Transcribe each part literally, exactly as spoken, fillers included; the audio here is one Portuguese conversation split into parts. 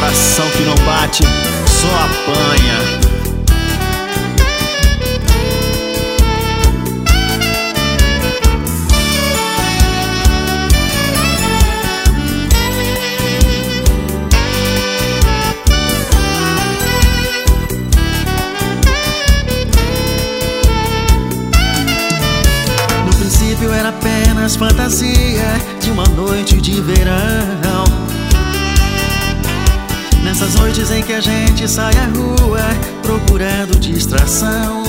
Coração que não bate, só apanha. No princípio era apenas fantasia de uma noite de verão. Nessas noites em que a gente sai à rua procurando distração.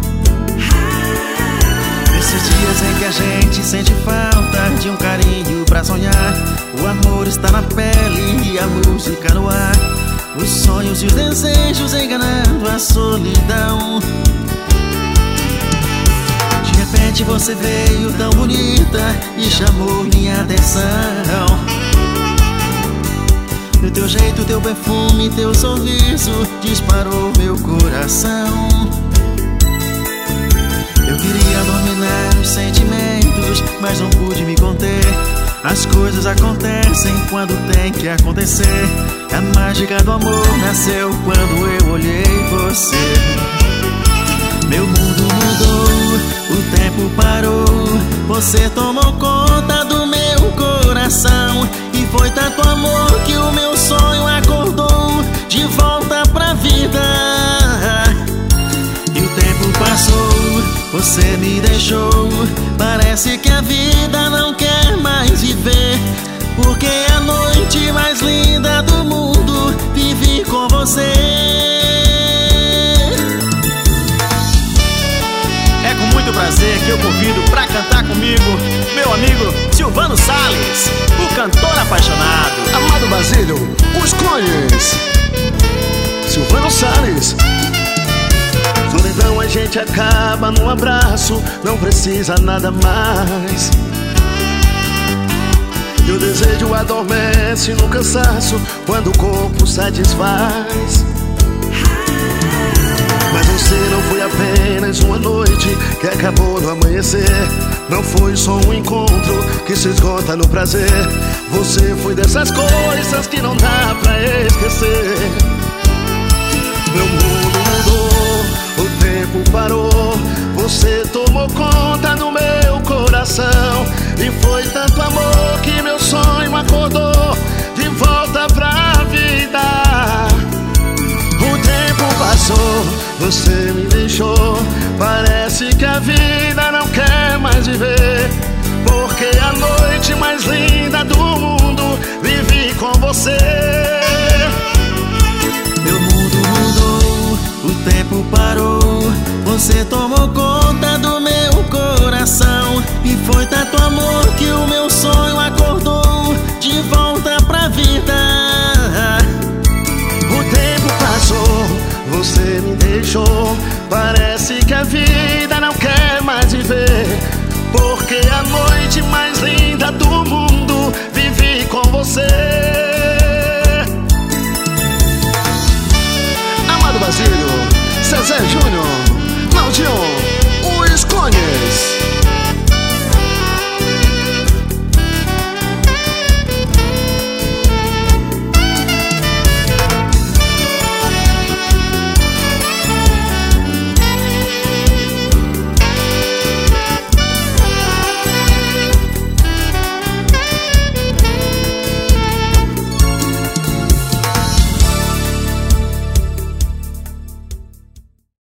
Nesses dias em que a gente sente falta de um carinho pra sonhar. O amor está na pele e a música no ar. Os sonhos e os desejos enganando a solidão. De repente você veio tão bonita e chamou minha atenção. O teu jeito, teu perfume, teu sorriso disparou meu coração. Eu queria dominar os sentimentos, mas não pude me conter. As coisas acontecem quando tem que acontecer. A mágica do amor nasceu quando eu olhei você. Meu mundo mudou, o tempo parou. Você tomou conta do meu coração. E foi tanto amor que o meu sonho acordou de volta pra vida. E o tempo passou, você me deixou. Parece que a vida não quer mais viver. Porque é a noite mais linda do mundo vivi com você. É com muito prazer que eu convido pra cantar comigo meu amigo Silvano Salles, o cantor apaixonado. Amado Basílio, os clones. Silvano Salles. Solidão a gente acaba num abraço, não precisa nada mais. E o desejo adormece no cansaço quando o corpo satisfaz. Mas você não foi apenas uma noite que acabou no amanhecer. Não foi só um encontro que se esgota no prazer. Você foi dessas coisas que não dá pra esquecer. Meu mundo mudou, o tempo parou. Você tomou conta do meu coração. E foi tanto amor que meu sonho acordou de volta pra vida. O tempo passou, você me deixou. Parece que a vida não quer mais viver. Porque a noite mais linda do mundo vivi com você. Meu mundo mudou, o tempo parou. Você tomou conta do meu coração. E foi tanto amor que o meu sonho acordou de volta pra vida. O tempo passou, você me deixou. Parece que a vida não